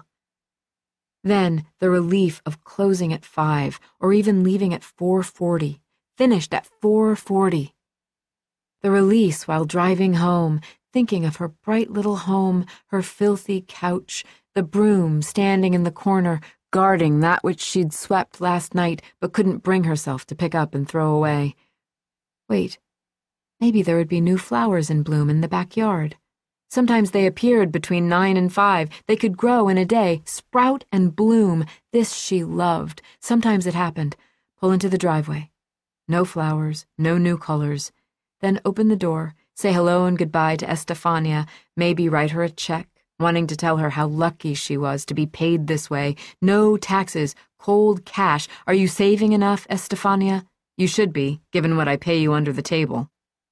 Then the relief of closing at 5, or even leaving at 4:40, finished at 4:40. The release while driving home, thinking of her bright little home, her filthy couch, the broom standing in the corner, guarding that which she'd swept last night but couldn't bring herself to pick up and throw away. Wait, maybe there would be new flowers in bloom in the backyard. Sometimes they appeared between 9 and 5. They could grow in a day, sprout and bloom. This she loved. Sometimes it happened. Pull into the driveway. No flowers, no new colors. Then open the door, say hello and goodbye to Estefania, maybe write her a check, wanting to tell her how lucky she was to be paid this way. No taxes, cold cash. Are you saving enough, Estefania? You should be, given what I pay you under the table.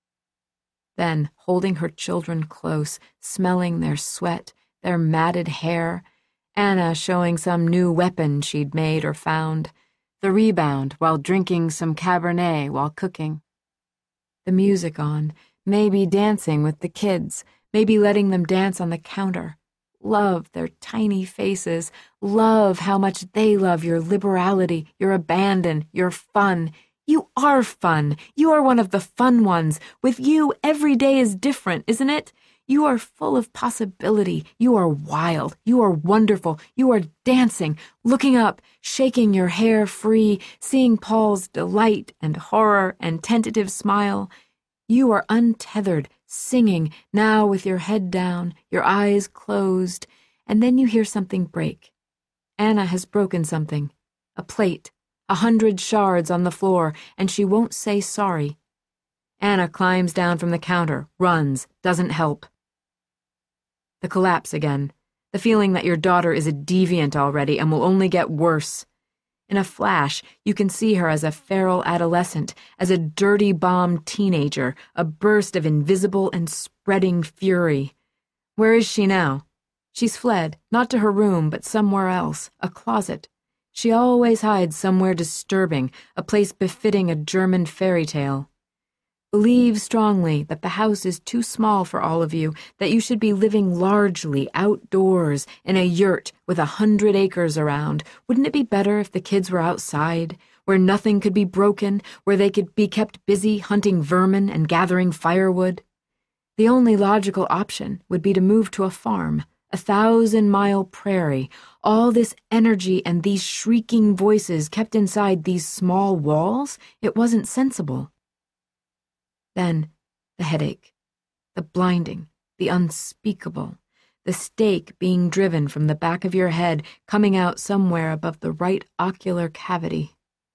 Then, holding her children close, smelling their sweat, their matted hair, Anna showing some new weapon she'd made or found, the rebound while drinking some Cabernet while cooking. The music on, maybe dancing with the kids, maybe letting them dance on the counter. Love their tiny faces. Love how much they love your liberality, your abandon, your fun. You are fun. You are one of the fun ones. With you, every day is different, isn't it? You are full of possibility. You are wild. You are wonderful. You are dancing, looking up, shaking your hair free, seeing Paul's delight and horror and tentative smile. You are untethered, singing, now with your head down, your eyes closed, and then you hear something break. Anna has broken something. A plate, 100 shards on the floor, and she won't say sorry. Anna climbs down from the counter, runs, doesn't help. The collapse again. The feeling that your daughter is a deviant already and will only get worse. In a flash, you can see her as a feral adolescent, as a dirty bomb teenager, a burst of invisible and spreading fury. Where is she now? She's fled, not to her room, but somewhere else, a closet. She always hides somewhere disturbing, a place befitting a German fairy tale. Believe strongly that the house is too small for all of you, that you should be living largely outdoors in a yurt with 100 acres around. Wouldn't it be better if the kids were outside, where nothing could be broken, where they could be kept busy hunting vermin and gathering firewood? The only logical option would be to move to a farm, a 1,000-mile prairie. All this energy and these shrieking voices kept inside these small walls? It wasn't sensible. Then, the headache, the blinding, the unspeakable, the stake being driven from the back of your head, coming out somewhere above the right ocular cavity.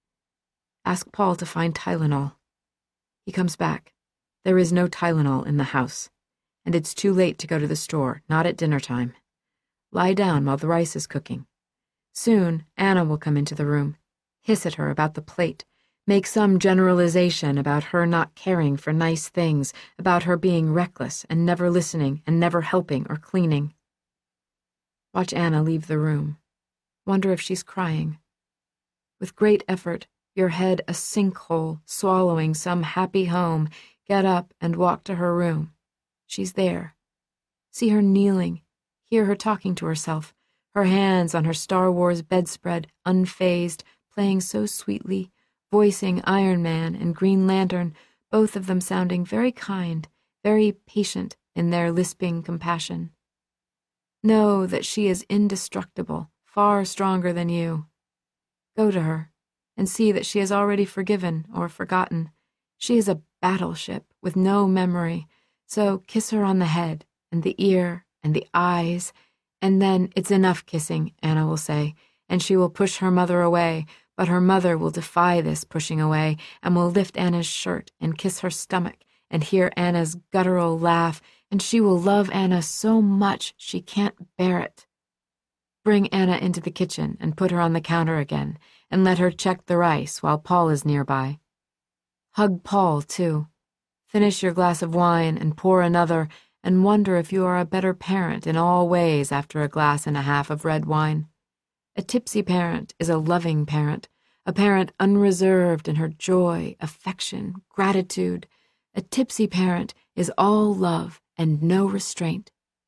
Ask Paul to find Tylenol. He comes back. There is no Tylenol in the house, and it's too late to go to the store, not at dinner time. Lie down while the rice is cooking. Soon, Anna will come into the room, hiss at her about the plate, make some generalization about her not caring for nice things, about her being reckless and never listening and never helping or cleaning. Watch Anna leave the room. Wonder if she's crying. With great effort, your head a sinkhole, swallowing some happy home, get up and walk to her room. She's there. See her kneeling, hear her talking to herself, her hands on her Star Wars bedspread, unfazed, playing so sweetly, voicing Iron Man and Green Lantern, both of them sounding very kind, very patient in their lisping compassion. Know that she is indestructible, far stronger than you. Go to her and see that she has already forgiven or forgotten. She is a battleship with no memory, so kiss her on the head and the ear and the eyes, and then it's enough kissing, Anna will say, and she will push her mother away, but her mother will defy this pushing away and will lift Anna's shirt and kiss her stomach and hear Anna's guttural laugh, and she will love Anna so much she can't bear it. Bring Anna into the kitchen and put her on the counter again, and let her check the rice while Paul is nearby. Hug Paul, too. Finish your glass of wine and pour another, and wonder if you are a better parent in all ways after a glass and a half of red wine. A tipsy parent is a loving parent, a parent unreserved in her joy, affection, gratitude. A tipsy parent is all love and no restraint.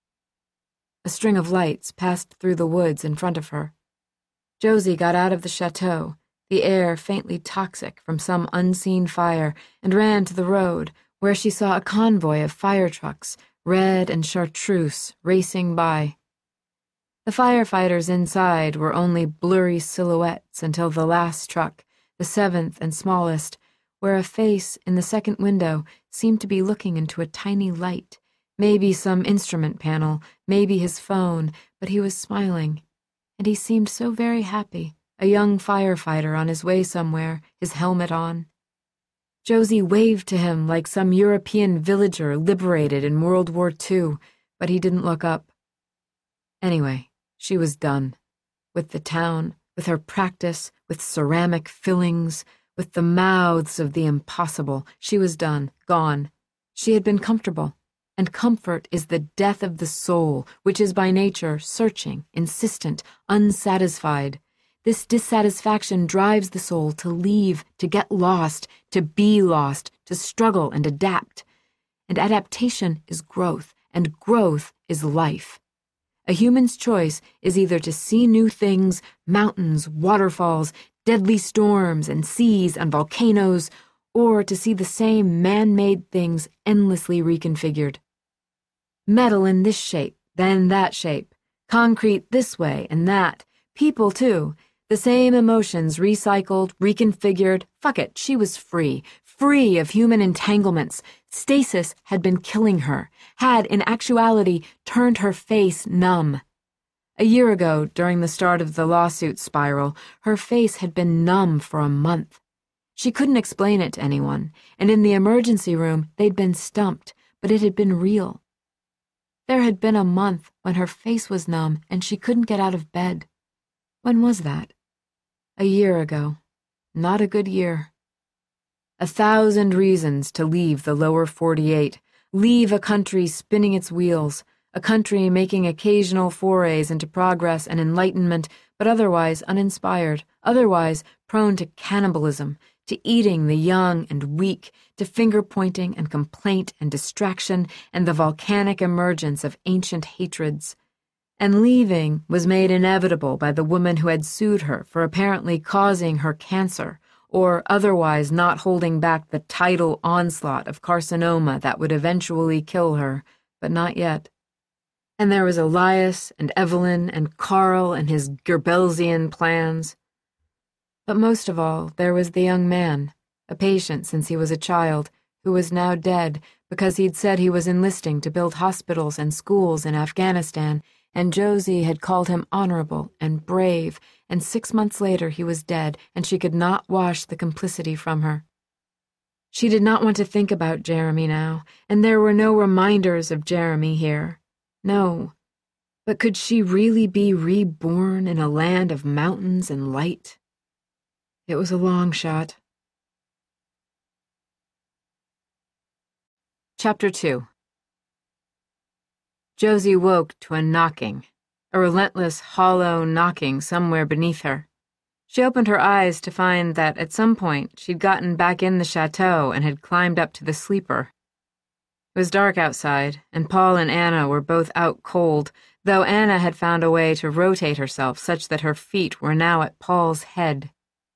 A string of lights passed through the woods in front of her. Josie got out of the chateau, the air faintly toxic from some unseen fire, and ran to the road, where she saw a convoy of fire trucks, red and chartreuse, racing by. The firefighters inside were only blurry silhouettes until the last truck, the 7th and smallest, where a face in the second window seemed to be looking into a tiny light, maybe some instrument panel, maybe his phone, but he was smiling, and he seemed so very happy, a young firefighter on his way somewhere, his helmet on. Josie waved to him like some European villager liberated in World War II, but he didn't look up. Anyway, she was done. With the town, with her practice, with ceramic fillings, with the mouths of the impossible. She was done, gone. She had been comfortable, and comfort is the death of the soul, which is by nature searching, insistent, unsatisfied. This dissatisfaction drives the soul to leave, to get lost, to be lost, to struggle and adapt. And adaptation is growth, and growth is life. A human's choice is either to see new things, mountains, waterfalls, deadly storms and seas and volcanoes, or to see the same man-made things endlessly reconfigured. Metal in this shape, then that shape, concrete this way and that, people too, the same emotions recycled, reconfigured. Fuck it, she was free of human entanglements, Stasis had been killing her, had, in actuality, turned her face numb. A year ago, during the start of the lawsuit spiral, her face had been numb for a month. She couldn't explain it to anyone, and in the emergency room, they'd been stumped, but it had been real. There had been a month when her face was numb and she couldn't get out of bed. When was that? A year ago. Not a good year. 1,000 reasons to leave the lower 48, leave a country spinning its wheels, a country making occasional forays into progress and enlightenment, but otherwise uninspired, otherwise prone to cannibalism, to eating the young and weak, to finger-pointing and complaint and distraction and the volcanic emergence of ancient hatreds. And leaving was made inevitable by the woman who had sued her for apparently causing her cancer, or otherwise not holding back the tidal onslaught of carcinoma that would eventually kill her, but not yet. And there was Elias and Evelyn and Carl and his Goebbelsian plans. But most of all, there was the young man, a patient since he was a child, who was now dead because he'd said he was enlisting to build hospitals and schools in Afghanistan, and Josie had called him honorable and brave, and 6 months later he was dead, and she could not wash the complicity from her. She did not want to think about Jeremy now, and there were no reminders of Jeremy here. No. But could she really be reborn in a land of mountains and light? It was a long shot. Chapter 2. Josie woke to a knocking, a relentless, hollow knocking somewhere beneath her. She opened her eyes to find that at some point she'd gotten back in the chateau and had climbed up to the sleeper. It was dark outside, and Paul and Anna were both out cold, though Anna had found a way to rotate herself such that her feet were now at Paul's head.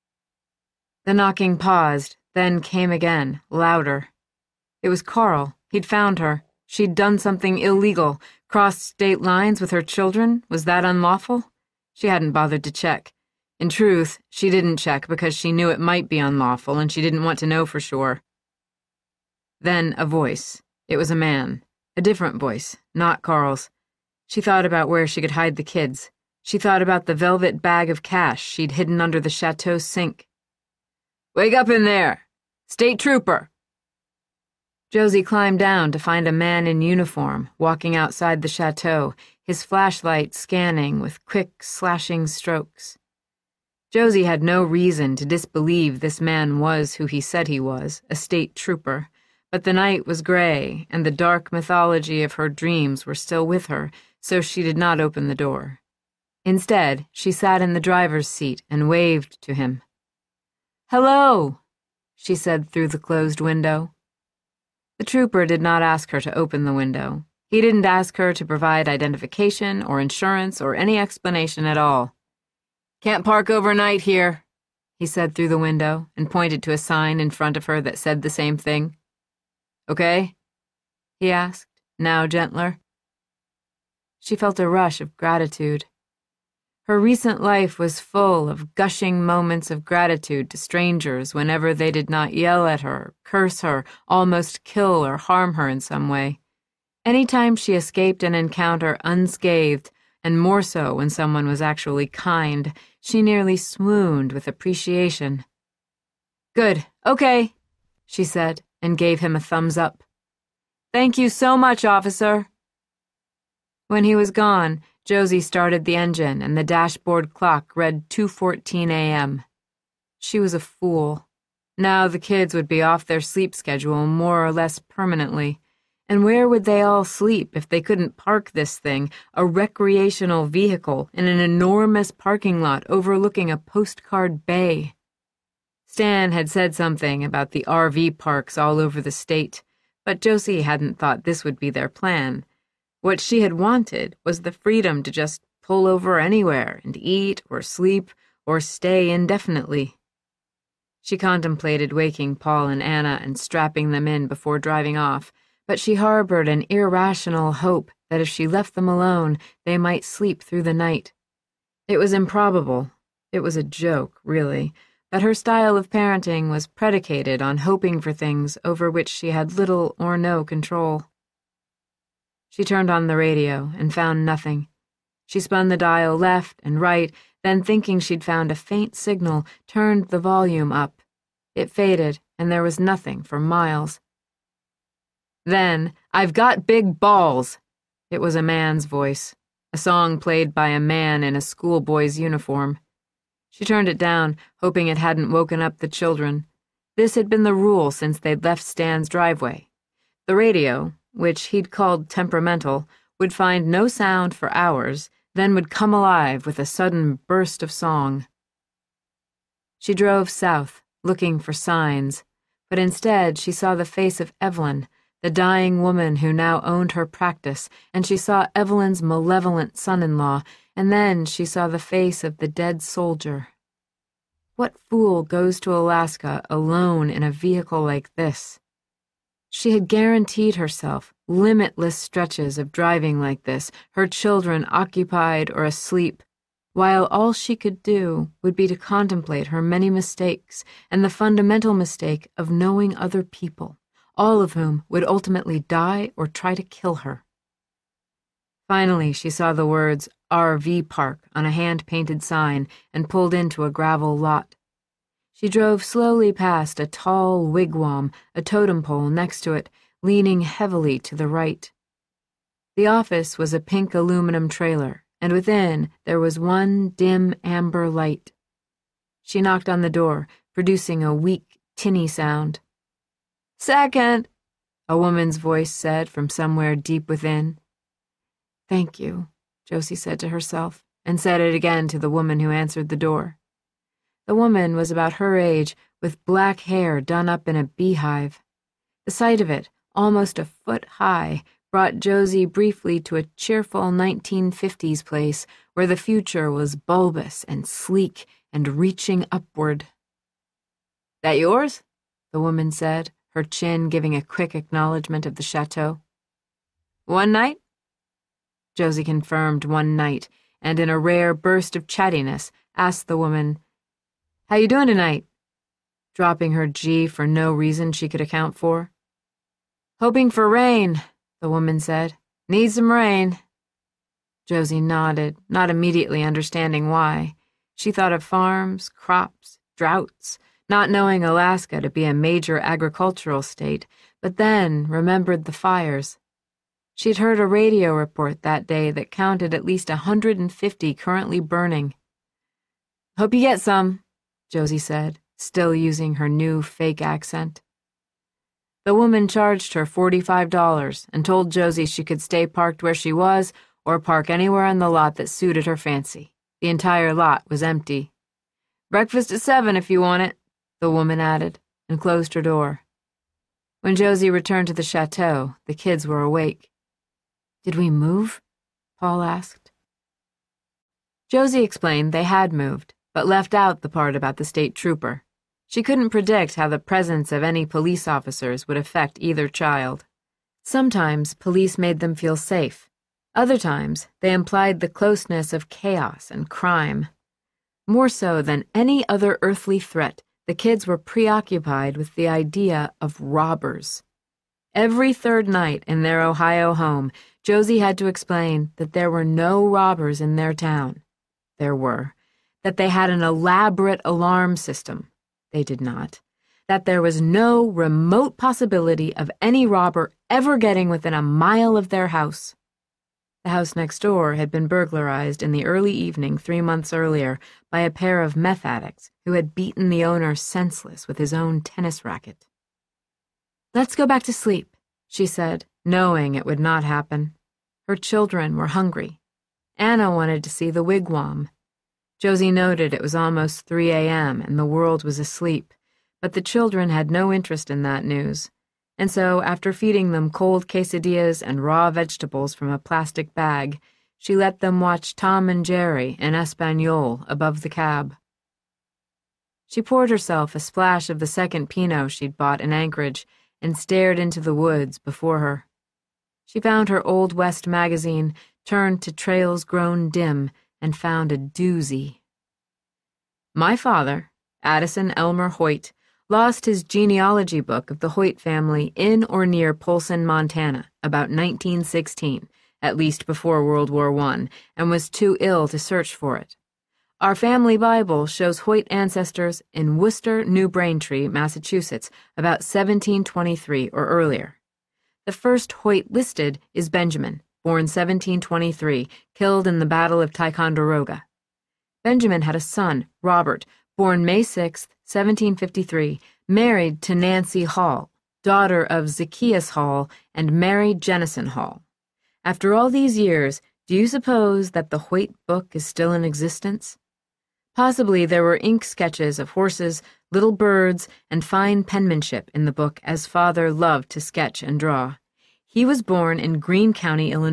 The knocking paused, then came again, louder. It was Carl. He'd found her. She'd done something illegal, crossed state lines with her children. Was that unlawful? She hadn't bothered to check. In truth, she didn't check because she knew it might be unlawful and she didn't want to know for sure. Then a voice. It was a man. A different voice, not Carl's. She thought about where she could hide the kids. She thought about the velvet bag of cash she'd hidden under the chateau sink. "Wake up in there! State trooper!" Josie climbed down to find a man in uniform walking outside the chateau, his flashlight scanning with quick, slashing strokes. Josie had no reason to disbelieve this man was who he said he was, a state trooper, but the night was gray, and the dark mythology of her dreams were still with her, so she did not open the door. Instead, she sat in the driver's seat and waved to him. "Hello," she said through the closed window. The trooper did not ask her to open the window. He didn't ask her to provide identification or insurance or any explanation at all. "Can't park overnight here," he said through the window and pointed to a sign in front of her that said the same thing. "Okay?" he asked, now gentler. She felt a rush of gratitude. Her recent life was full of gushing moments of gratitude to strangers whenever they did not yell at her, curse her, almost kill or harm her in some way. Any time she escaped an encounter unscathed, and more so when someone was actually kind, she nearly swooned with appreciation. "Good, okay," she said, and gave him a thumbs up. "Thank you so much, officer." When he was gone, Josie started the engine and the dashboard clock read 2:14 a.m. She was a fool. Now the kids would be off their sleep schedule more or less permanently. And where would they all sleep if they couldn't park this thing, a recreational vehicle, in an enormous parking lot overlooking a postcard bay? Stan had said something about the RV parks all over the state, but Josie hadn't thought this would be their plan. What she had wanted was the freedom to just pull over anywhere and eat or sleep or stay indefinitely. She contemplated waking Paul and Anna and strapping them in before driving off, but she harbored an irrational hope that if she left them alone, they might sleep through the night. It was improbable. It was a joke, really, but her style of parenting was predicated on hoping for things over which she had little or no control. She turned on the radio and found nothing. She spun the dial left and right, then thinking she'd found a faint signal, turned the volume up. It faded, and there was nothing for miles. Then, "I've got big balls!" It was a man's voice, a song played by a man in a schoolboy's uniform. She turned it down, hoping it hadn't woken up the children. This had been the rule since they'd left Stan's driveway. The radio, which he'd called temperamental, would find no sound for hours, then would come alive with a sudden burst of song. She drove south, looking for signs, but instead she saw the face of Evelyn, the dying woman who now owned her practice, and she saw Evelyn's malevolent son-in-law, and then she saw the face of the dead soldier. What fool goes to Alaska alone in a vehicle like this? She had guaranteed herself limitless stretches of driving like this, her children occupied or asleep, while all she could do would be to contemplate her many mistakes and the fundamental mistake of knowing other people, all of whom would ultimately die or try to kill her. Finally, she saw the words RV Park on a hand-painted sign and pulled into a gravel lot. She drove slowly past a tall wigwam, a totem pole next to it, leaning heavily to the right. The office was a pink aluminum trailer, and within there was one dim amber light. She knocked on the door, producing a weak, tinny sound. "Second," a woman's voice said from somewhere deep within. "Thank you," Josie said to herself, and said it again to the woman who answered the door. The woman was about her age, with black hair done up in a beehive. The sight of it, almost a foot high, brought Josie briefly to a cheerful 1950s place where the future was bulbous and sleek and reaching upward. "That yours?" the woman said, her chin giving a quick acknowledgement of the chateau. "One night?" Josie confirmed one night, and in a rare burst of chattiness, asked the woman, "How you doing tonight?" dropping her G for no reason she could account for. "Hoping for rain," the woman said. "Need some rain." Josie nodded, not immediately understanding why. She thought of farms, crops, droughts, not knowing Alaska to be a major agricultural state, but then remembered the fires. She'd heard a radio report that day that counted at least 150 currently burning. "Hope you get some," Josie said, still using her new fake accent. The woman charged her $45 and told Josie she could stay parked where she was or park anywhere on the lot that suited her fancy. The entire lot was empty. "Breakfast at 7 if you want it," the woman added, and closed her door. When Josie returned to the chateau, the kids were awake. "Did we move?" Paul asked. Josie explained they had moved, but left out the part about the state trooper. She couldn't predict how the presence of any police officers would affect either child. Sometimes police made them feel safe. Other times, they implied the closeness of chaos and crime. More so than any other earthly threat, the kids were preoccupied with the idea of robbers. Every third night in their Ohio home, Josie had to explain that there were no robbers in their town. There were. That they had an elaborate alarm system. They did not. That there was no remote possibility of any robber ever getting within a mile of their house. The house next door had been burglarized in the early evening 3 months earlier by a pair of meth addicts who had beaten the owner senseless with his own tennis racket. "Let's go back to sleep," she said, knowing it would not happen. Her children were hungry. Anna wanted to see the wigwam. Josie noted it was almost 3 a.m. and the world was asleep, but the children had no interest in that news, and so after feeding them cold quesadillas and raw vegetables from a plastic bag, she let them watch Tom and Jerry in Espanol above the cab. She poured herself a splash of the second Pinot she'd bought in Anchorage and stared into the woods before her. She found her Old West magazine, turned to Trails Grown Dim, and found a doozy. "My father," Addison Elmer Hoyt, lost his genealogy book of the Hoyt family in or near Polson, Montana, about 1916, at least before World War I, and was too ill to search for it. Our family Bible shows Hoyt ancestors in Worcester, New Braintree, Massachusetts, about 1723 or earlier. The first Hoyt listed is Benjamin, born 1723, killed in the Battle of Ticonderoga. Benjamin had a son, Robert, born May 6, 1753, married to Nancy Hall, daughter of Zacchaeus Hall and Mary Jennison Hall. After all these years, do you suppose that the Hoyt book is still in existence? Possibly there were ink sketches of horses, little birds, and fine penmanship in the book, as father loved to sketch and draw. He was born in Greene County, Illinois.